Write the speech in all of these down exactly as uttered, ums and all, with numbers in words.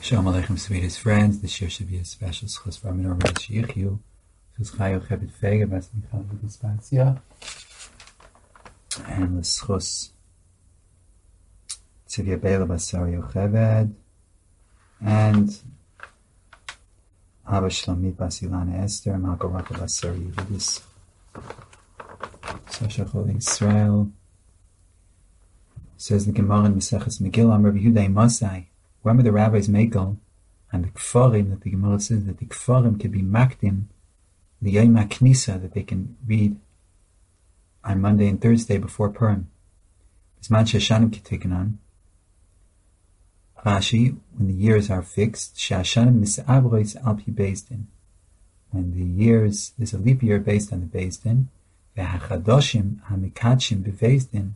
Shalom Aleichem, sweetest friends. This year should be a special schus for Aminor Rabbi Sheyichyu. Schus Chayu Chebet Fege, Bas Michal B'Dispatsia. And the schus Tzivya Beila Basar Yocheved. And Abba Shlomit Bas Ilana Esther, Malko Raka Basar Yehudis. Sasha Chol Israel. Says the Gemara in Maseches Megillah, Rabbi Yehuda Masai. Remember the rabbis Mekel and the Kfarim, that the Gemara says that the Kfarim can be makdim, the Yom HaKnisa, that they can read on Monday and Thursday before Purim. Bisman Shashanim Ketikanan. Rashi, when the years are fixed, Shashanim Misa'abrois Alpi Bezdin. When the years, there's a leap year based on the Bezdin, Ve'hachadoshim Hamikachim Bevezdin.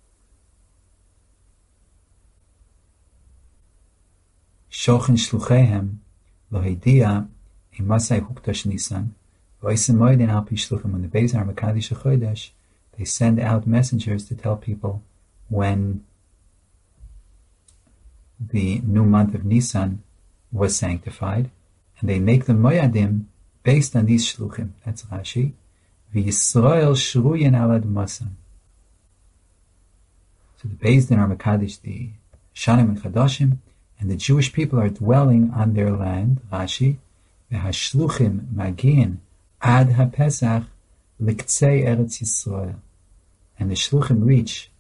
Shochin shluchehem lohidia imasai huktash nisan v'oisemoidin alpi shluchem. When the beis are makadish chodesh, they send out messengers to tell people when the new month of Nisan was sanctified, and they make the moyadim based on these shluchim. That's Rashi. V'Yisrael shruyin alad masam. So the beis are makadish the shanim and chadashim, and the Jewish people are dwelling on their land. Rashi, v'hashluchim magin ad haPesach liktzei Eretz Yisrael, and the shluchim reach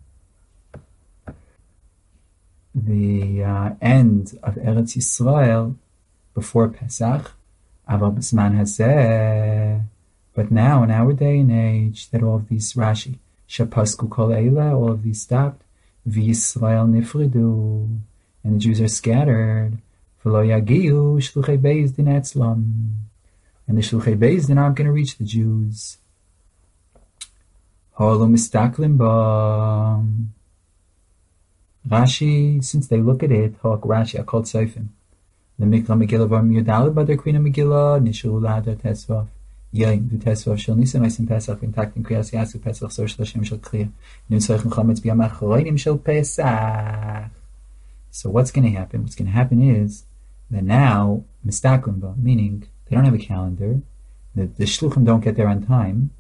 the uh, end of Eretz Yisrael before Pesach. Aval b'zman hazeh, but now in our day and age, that all of these Rashi shapasku kol eila, all of these stopped. V'Yisrael nifridu. And the Jews are scattered. V'lo yagiu shluchei beis din etzlam. And the shluchei beis din aren't going to reach the Jews. Holo mistaklim ba. Rashi, since they look at it, Hok Rashi, I called Seifim. The Mikra Megillah var miyudalad badar Krina Megillah, nishulu lahadar tesvav. Yaim, du tesvav shel nisan oisim pesach, v'intaktim kriyas yasu pesach, sor shlashim shel kriya. Nun soichem chametz b'yam achroinim shel pesach. So what's going to happen? What's going to happen is that now, mistaklim, meaning they don't have a calendar, the, the shluchim don't get there on time.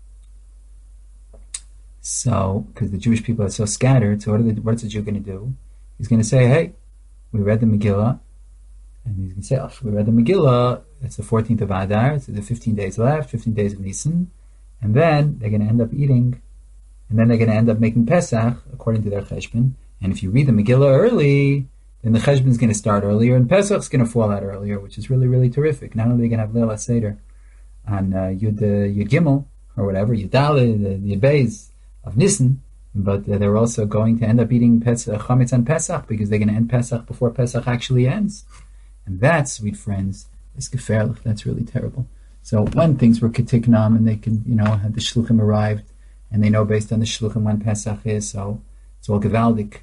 So, because the Jewish people are so scattered, so what are the, what's the Jew going to do? He's going to say, hey, we read the Megillah, and he's going to say, oh, we read the Megillah, it's the fourteenth of Adar, so the fifteen days left, fifteen days of Nisan, and then they're going to end up eating, and then they're going to end up making Pesach, according to their cheshbon. And if you read the Megillah early, then the Cheshbon is going to start earlier, and Pesach is going to fall out earlier, which is really, really terrific. Not only are they going to have Leil HaSeder on uh, Yud, uh, Yud Gimel, or whatever, Yud Daled, the, the Beis of Nisan, but uh, they're also going to end up eating Pesach, Chametz on Pesach, because they're going to end Pesach before Pesach actually ends. And that, sweet friends, is gefährlich. That's really terrible. So when things were ketiknam, and they can, you know, had the Shluchim arrived, and they know based on the Shluchim when Pesach is, so it's all gewaldig.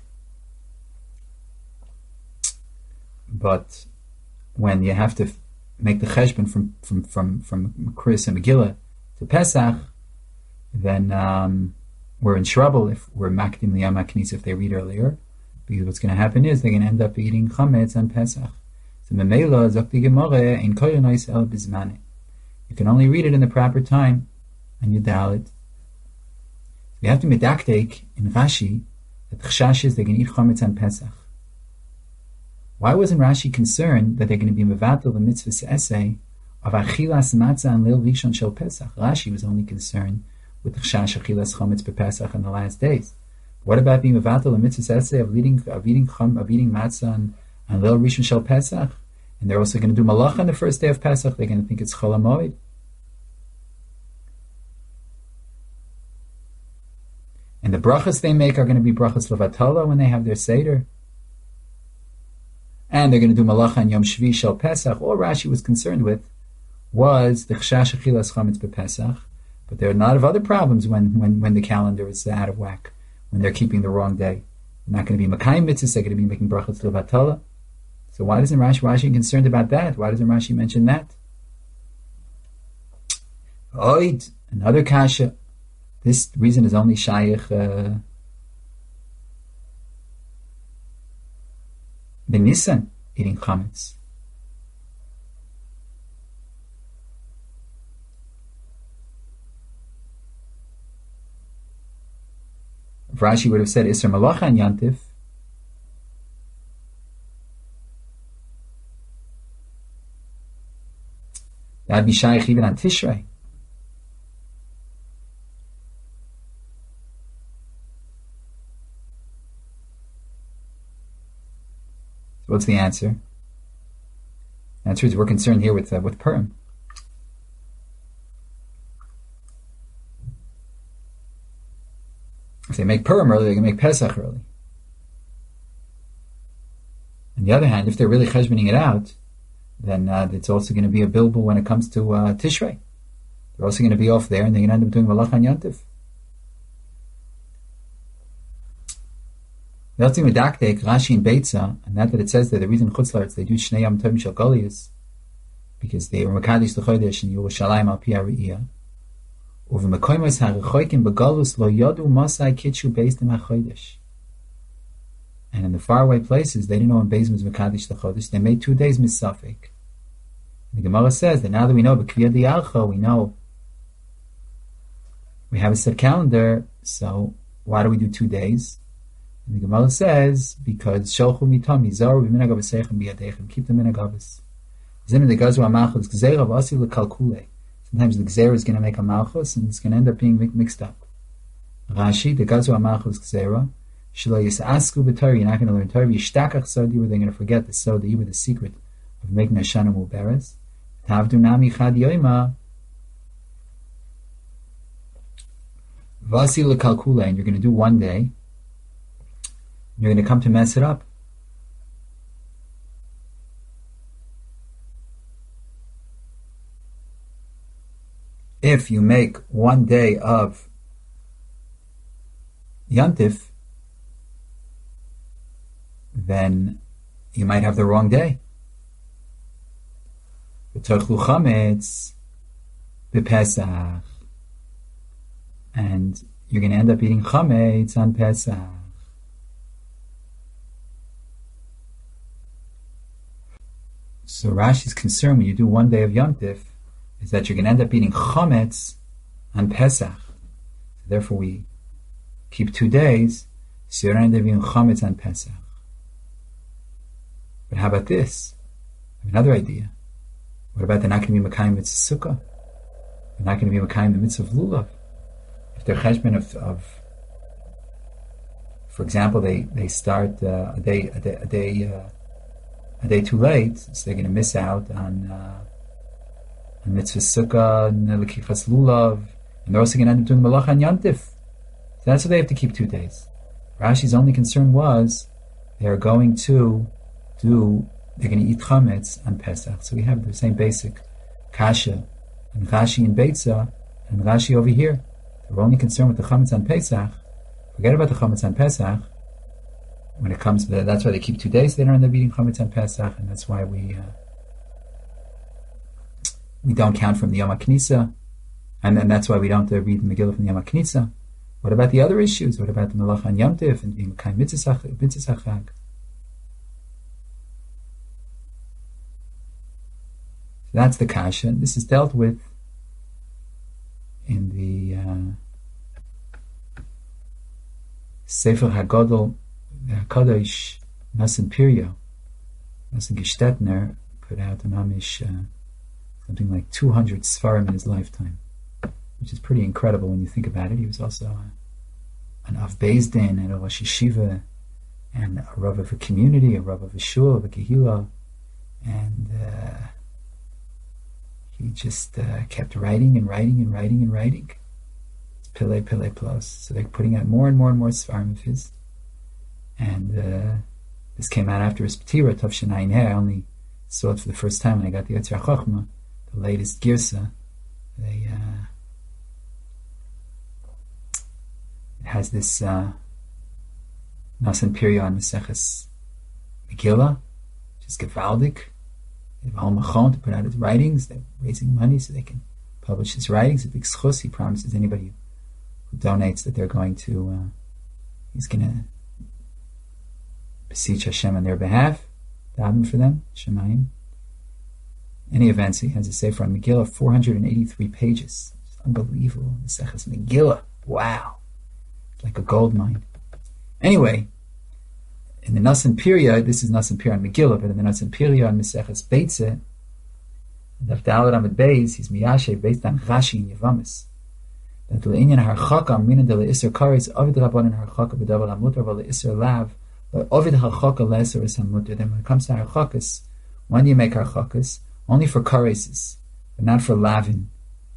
But when you have to f- make the cheshbon from from from from Kriyas and Megillah to Pesach, then um, we're in trouble if we're makdim liyam haknis if they read earlier, because what's going to happen is they're going to end up eating chametz on Pesach. So memela zakti gemara ein koyonais el bizmane. You can only read it in the proper time, and you dial it. We have to medaktek in Rashi that chashash is they're going to eat chametz on Pesach. Why wasn't Rashi concerned that they're going to be mevatel the mitzvah essay of achilas matzah and leil rishon shel Pesach? Rashi was only concerned with the chash achilas chametz bepesach in the last days. What about being mevatel the mitzvah essay of eating of eating chum, of eating matzah and, and leil rishon shel Pesach? And they're also going to do malacha on the first day of Pesach. They're going to think it's chol hamoed. And the brachas they make are going to be brachas levatala when they have their seder. And they're going to do malacha and Yom Shvi Shel Pesach. All Rashi was concerned with was the chashash achilas chametz bepesach. But there are a lot of other problems when, when, when the calendar is out of whack, when they're keeping the wrong day. They're not going to be makayim mitzvahs, they're going to be making brachas levatala. So why doesn't Rashi, Rashi concerned about that? Why doesn't Rashi mention that? Oid, another kasha. This reason is only shayich uh, B'Nisan. eating chametz. If Rashi would have said Isser Malacha and Yantif, that'd be shaykh even on Tishrei. So what's the answer? The answer is we're concerned here with uh, with Purim. If they make Purim early, they can make Pesach early. On the other hand, if they're really cheshboning it out, then uh, it's also going to be a bilbul when it comes to uh, Tishrei. They're also going to be off there, and they're going to end up doing Malach and Yantif. The other thing with Daktek, Rashi and Beitza, and that that it says that the reason Chutzlarts they do Shnei Yom Tov Mishal Golius because they were Mekadosh L'Chodesh in Yerushalayim Al Pi HaRe'iyah. Over Mekoymos HaRechoikim Begalus Lo Yodu Mosai Kitshu Beis Dem HaChodesh. And in the faraway places, they didn't know when Beis was Mekadosh L'Chodesh. They made two days Misafik. The Gemara says that now that we know B'Kviyah D'Yalcha, we know we have a set calendar, so why do we do two days? And the Gemara says, because Sholchu Mitam Yizar B'Minag Avasechem B'Yadechem, keep the Minag Avas. Zimmer the Gazu HaMalchus Gzeira V'Asi L'Kalkule. Sometimes the Gzeira is going to make a Malchus, and it's going to end up being mixed up. Rashi, the Gazu HaMalchus Gzeira, Shelo Yisasku B'Torah, you're not going to learn Torah, Yishtakach Sodi, where they're going to forget the Sodi, with the secret of making Hashanah Muberes. Tavdu Nami Chad Yoima, V'Asi L'Kalkule, and you're going to do one day, you're going to come to mess it up. If you make one day of Yantif, then you might have the wrong day. V'torchu chametz b'Pesach, and you're going to end up eating chametz on Pesach. So Rashi's concern when you do one day of Yantif is that you're going to end up eating chametz on Pesach. So therefore, we keep two days, so you're going to end up eating chametz on Pesach. But how about this? I have another idea. What about they're not going to be Mekayim Mitzvah Sukkah? They're not going to be Mekayim the Mitzvah of Lulav. If they're cheshbon of, of, for example, they they start uh, a day a day a day, uh, a day too late, so they're going to miss out on. Uh, And Mitzvah Sukkah, and Lekichas Lulav, and they're also going to end up doing Malacha and Yantif. So that's why they have to keep two days. Rashi's only concern was they're going to do, they're going to eat chametz on Pesach. So we have the same basic kasha, and Rashi and Beitza, and Rashi over here. They're only concerned with the chametz on Pesach. Forget about the chametz on Pesach. When it comes to that, that's why they keep two days. They don't end up eating chametz on Pesach, and that's why we. Uh, We don't count from the Yom HaKnisa, and then that's why we don't uh, read the Megillah from the Yom HaKnisa. What about the other issues? What about the Malacha and Yom Tif and being Mekayim Mitzvah Chag? So that's the kasha. This is dealt with in the uh, Sefer HaGodol, the HaKadosh, Nasan Pirio, Nasan Gestetner put out an Amish. Uh, Something like two hundred Sfarim in his lifetime, which is pretty incredible when you think about it. He was also a, an Av Beis Din and a Rosh Yeshiva, and a Rav of a community, a Rav of a shul, of a kehillah, and uh, he just uh, kept writing and writing and writing and writing. It's Pele Pele Plus. So they're putting out more and more and more Sfarim of his, and uh, this came out after his P'tira, Tavshayin Heh. I only saw it for the first time when I got the Yetzirah Chochmah. The latest Girsa, they, uh, it has this uh, Nasan Pirio on Maseches Megillah, which is Gevaldik. They have a whole machon to put out his writings. They're raising money so they can publish his writings. A big schus. He promises anybody who donates that they're going to, uh, he's going to beseech Hashem on their behalf. daven for them, Shemayim. Any events, he has a sefer on Megillah, four hundred eighty-three pages. It's unbelievable. The Seches Megillah. Wow. It's like a gold mine. Anyway, in the Nasan period, this is Nasan period on Megillah, but in the Nasan period on Meseches Beitzeh, Daf Daled Amud Beis, he's Miyashe based on Rashi and Yevamis. That le'inyan harchaka minan de le'isser kares avid rabbanan harchaka b'davar hamutar v'le'isser lav le'ovid harchaka le'isser is hamutar. Then when it comes to harchakas, when do you make harchakas? Only for kareses, but not for lavin.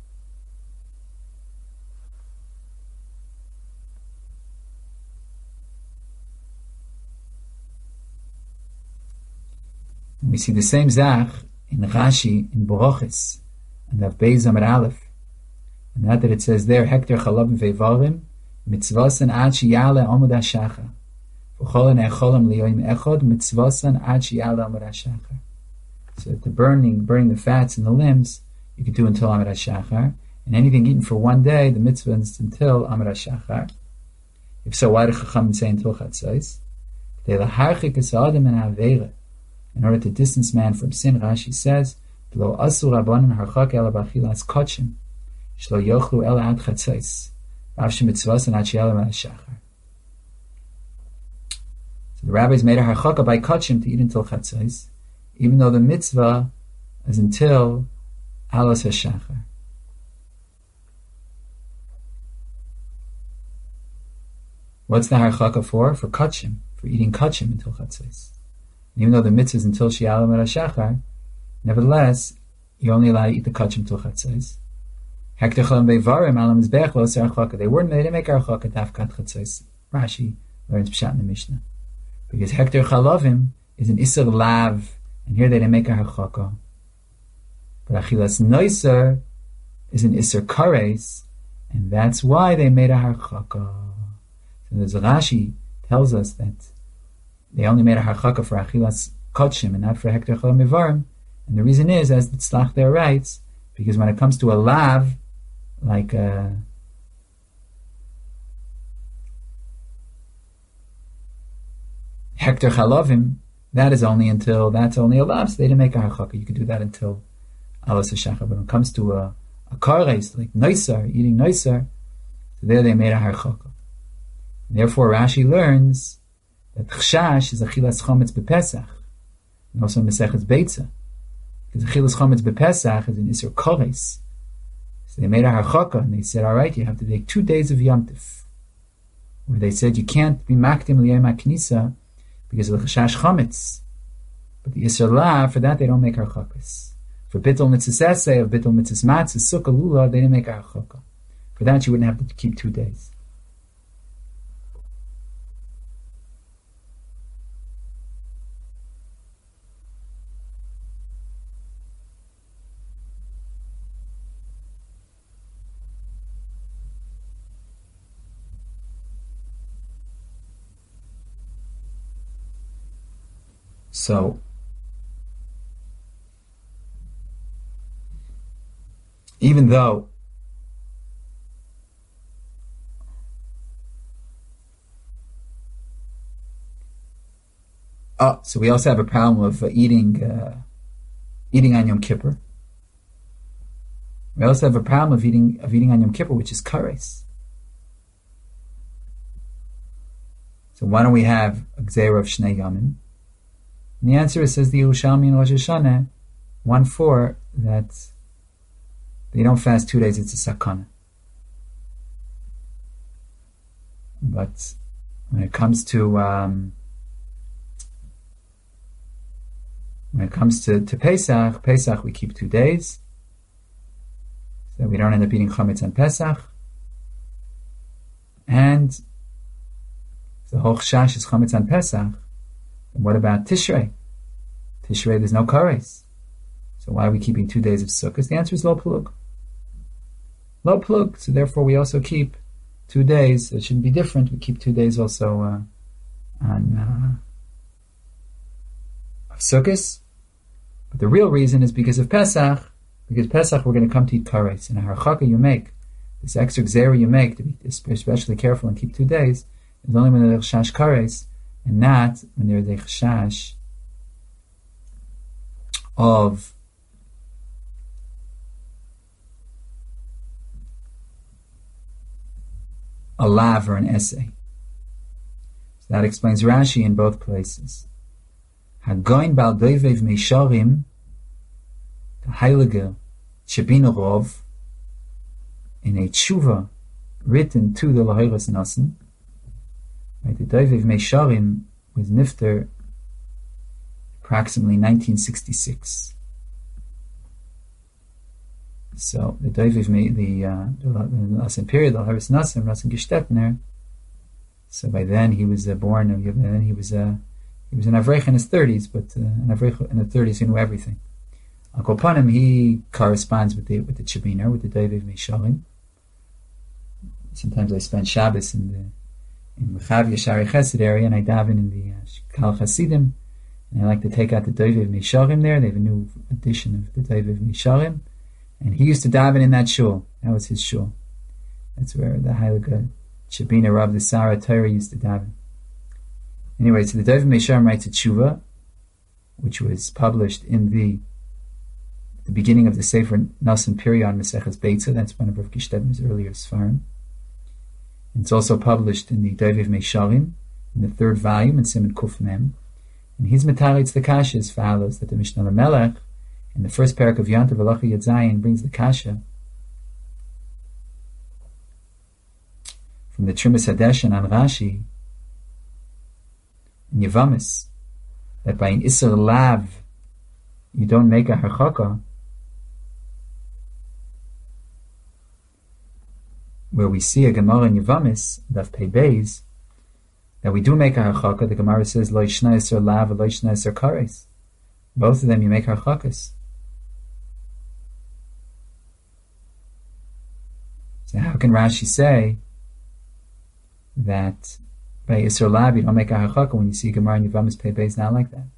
We see the same zach in Rashi in Borochis and Daf Beis Amud Aleph. And that that it says there, Hekter Chalabim Veivarim, Mitzvasan Ad Sheyale Amud HaShachar. V'cholen Echolim Liyoim Echod, Mitzvasan Ad Sheyale Amud HaShachar. So the burning, burning the fats in the limbs, you can do until Amud HaShachar. And anything eaten for one day, the mitzvah is until Amud HaShachar. If so, why do Chachamim say until Chatzos? They laharchik es ha'adam min ha'aveira. In order to distance man from sin, Rashi says, Lo asu rabbanan harchak ela b'achilas kotshim, shlo yochlu ela ad chatzos, v'avshim mitzvos and ad she'ela min ha'shachar. So the rabbis made a harchaka by kotshim to eat until chatzos, even though the mitzvah is until alos ha'shachar. What's the harchaka for? For kotshim, for eating kotshim until chatzos. Even though the mitzvah is until She'ala Amud HaShachar, nevertheless, you're only allowed to eat the kachim till chatzos. Hekter Chalabim Veivarim Al HaMizbech Lo Osir Harchaka. They weren't, they didn't make Harchaka Dafkat Chatzos. Rashi learns Pshat in the Mishnah. Because Hekter Chalavim is an Isser Lav, and here they didn't make a Harchaka. But Achilas Noiser is an Isser Kares, and that's why they made a Harchaka. So there's Rashi tells us that they only made a harchaka for achilas kotshim and not for hekter chalabim veivarim, and the reason is, as the tzlach there writes, because when it comes to a lav, like a hekter chalavim, that is only until that's only a lav, so they didn't make a harchaka. You could do that until alos hashachar. But when it comes to a a kares, like noisar, eating noisar, so there they made a harchaka. Therefore, Rashi learns that chshash is achilas chometz bepesach, and also Mesechus Beitzah, because achilas chometz bepesach is an isur kares. So they made a harchaka, and they said, all right, you have to take two days of Yom Tif, where they said you can't be makdim liyom haknisa because of the chshash chometz. But the isur la, for that they don't make harchakas. For bittul mitzvah esei, of bittul mitzvah matzah, sukkah lulav, they didn't make a harchaka. For that you wouldn't have to keep two days. So, even though oh, so we also have a problem of uh, eating uh, eating on Yom Kippur. We also have a problem of eating of eating on Yom Kippur, which is kares. So why don't we have a gzeira of Shnei Yomim? And the answer is, says the Yerushalmi in Rosh Hashanah one four, that they don't fast two days, it's a sakana. But when it comes to um, when it comes to, to Pesach, Pesach we keep two days, so we don't end up eating chametz on Pesach. And the whole chash is chametz on Pesach. And what about Tishrei? Tishrei, there's no kares. So why are we keeping two days of Sukkot? The answer is lo plug. Lo plug. So therefore we also keep two days. It shouldn't be different. We keep two days also uh, on uh, of Sukkot. But the real reason is because of Pesach. Because Pesach we're going to come to eat kares. And a harchaka you make, this extra gzera you make to be especially careful and keep two days, is only when there's chash kares, and not when there's a chashash of a lav or an essay. So that explains Rashi in both places. Hagoin bal doivev meisharim, the heilige Shebina Rov, in a tshuva written to the Lahiras Nasan. Right, the doivev meisharim was nifter approximately nineteen sixty-six. So the doivev made the uh, the Nasan period, the Lahiras Nasan, Rasan Gestetner. So by then he was uh, born, and then he was uh, he was an Avrech in his thirties, but uh, an Avrech in the thirties he knew everything. Al Kol Panim, he corresponds with the with the Shebina, with the doivev meisharim. Sometimes I spend Shabbos in the in Rechavia Shari Chesed area, and I daven in the uh, Kal Chasidim, and I like to take out the doivev meisharim there. They have a new edition of the doivev meisharim, and he used to daven in that shul. That was his shul. That's where the Heilige Shebina Rav the Sarah Torah used to daven. Anyway, so the doivev meisharim writes a tshuva, which was published in the the beginning of the Sefer Nasan period on Maseches Beitza. That's one of Rav Gestetner's earlier Sfarim. It's also published in the Doivev Meisharim, in the third volume, in Siman Kuf Mem. And his Metaritz the Kasha as follows, that the Mishnah Lamelech, in the first parak of Yantav Halacha Yud Zayin, brings the Kasha from the Trumas Hadeshen on Rashi, in Yevamis, that by an Isser Lav, you don't make a Harchaka, where we see a Gemara in Yevamis, Daf Pei Beis, that we do make a harchaka. The Gemara says, Lo yishna yisur lav, lo yishna yisur kares. Both of them you make harchakas. So how can Rashi say that by yisur lav you don't make a harchaka when you see Gemara in Yevamis Pei Beis not like that?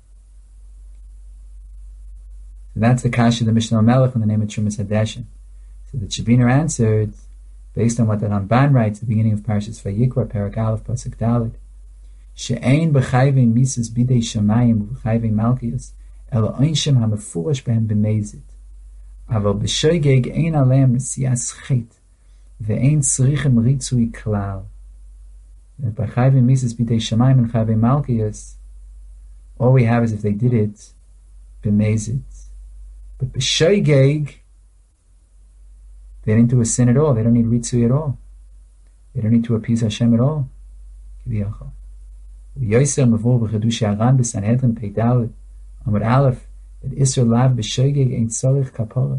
So that's the kasha of the Mishnah Melech in the name of Trumas Hadeshen. So the Shebina answered, based on what the Ramban writes at the beginning of Parashas Vayikra, Parak Aleph, Pasuk Dalet, She'ein b'chayvin mises bidei shamayim b'chayvin malkius ela oinshim hamefurash behem b'mezit aval b'shoigeg ein aleim nesiyas chet ve'ein tzrichem ritzui klal. That by chayvin mises bidei shamayim and chayvin malkius, all we have is if they did it b'mezit. But b'shoigeg, they didn't do a sin at all. They don't need ritzui at all. They don't need to appease Hashem at all. Kiviyachol. V'yoser mavur b'chedush Aran b'Sanhedrin Pei Dalet Amud Aleph that Isser lav b'shoigeg ein tzorich kapara.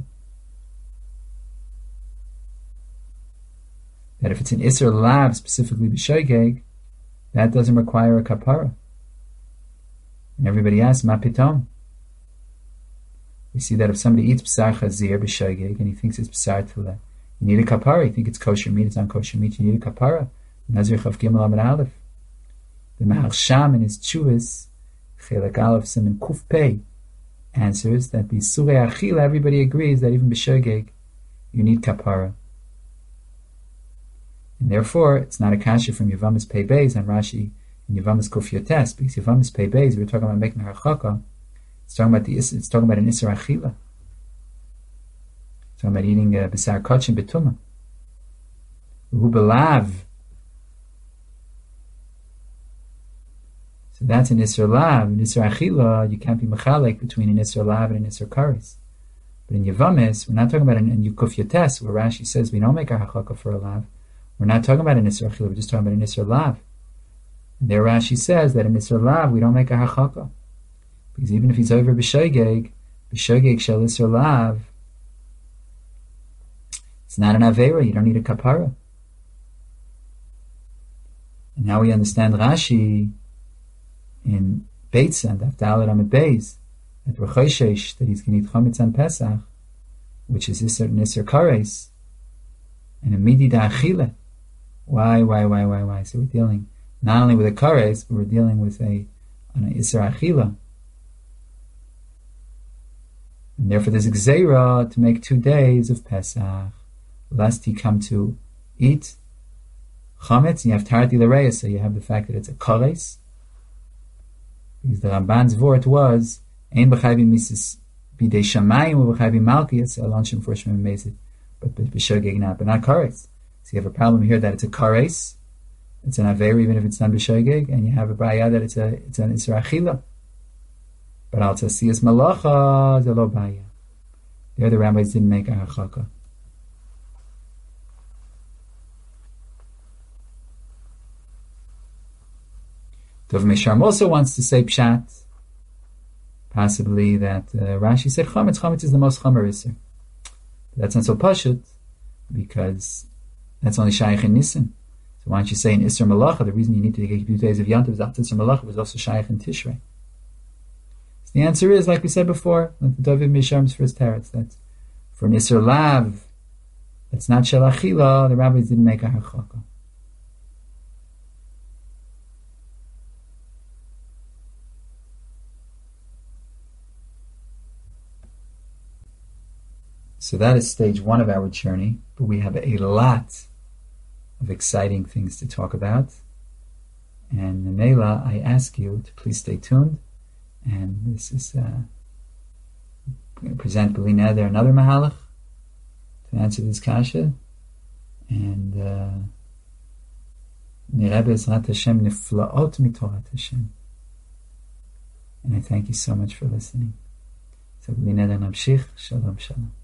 That if it's an Isser lav specifically b'shoigeg, that doesn't require a kapara. And everybody asks, ma pitom? We see that if somebody eats b'sar chazir b'shoigeg and he thinks it's b'sar tefillah, you need a kapara. You think it's kosher meat, it's non-kosher meat, you need a kapara. Nazir Chav Gimel Amud Aleph. The Maharsham in his Chuvas, Chelek Aleph Siman Kuf Pei, answers that b'surei achila everybody agrees that even b'shoigeg you need kapara. And therefore, it's not a kasha from Yevamis Pei Beis and Rashi in Yevamis Kuf Yotes, because Yevamis Pei Beis, we were talking about making harchaka. It's talking about the it's talking about an Isser Achila. It's talking about eating uh, B'sar Kachin B'tumah. Hu B'lav. So that's an Isser Lav. In Isser Achila, you can't be Mechalek between an Isser Lav and an Isser Karis. But in Yevamis, we're not talking about an, an Yukuf Yotes, where Rashi says we don't make our Hachaka for a Lav. We're not talking about an Isser Achila, we're just talking about an Isser Lav. And there Rashi says that in Isser Lav, we don't make a Hachaka. Because even if he's over b'shoigeg, b'shoigeg shel Isser Lav, it's not an Aveira, you don't need a kapara. And now we understand Rashi in Beitza and Avdalat Amid Beis, at Rechoshesh, that he's going to eat Chometz on Pesach, which is Isser Nisser Kares, and a Midi da Achile. Why, why, why, why, why? So we're dealing not only with a Kares, but we're dealing with a an Isser Achila. And therefore there's a Gzeira to make two days of Pesach, lest he come to eat Chometz, and you have Tarti L'Reya, so you have the fact that it's a Kares, because the Ramban's vort was, Ein b'chayvim mises bidei shamayim uv'chayvi malkias alonshim forshim amazing, but b'shogeg not, but not kares. So you have a problem here that it's a kares, it's an aver even if it's not b'shogeg, and you have a baya that it's a it's an isra achila. But al tasiyas malacha zelo baya. The other rabbis didn't make a hachaka. Dov Mesharm also wants to say pshat, possibly that uh, Rashi said chametz. Chametz is the most chamer iser. That's not so pashut, because that's only shaykh in Nisan. So why don't you say in Isser Malacha, the reason you need to take a few days of Yom Tov is after Isser Malacha was also shaykh in Tishrei. So the answer is, like we said before, like the David Misharm's first teretz, that for an Isser Lav, that's not Shel Achila, the rabbis didn't make a harchaka. So that is stage one of our journey, but we have a lot of exciting things to talk about. And Nemela, I ask you to please stay tuned. And this is, uh, I'm going to present B'li Neder another Mahalach to answer this kasha. And Nireh B'ezrat Hashem niflaot mitorat Hashem. And I thank you so much for listening. So B'li Neder namshich. Shalom, shalom.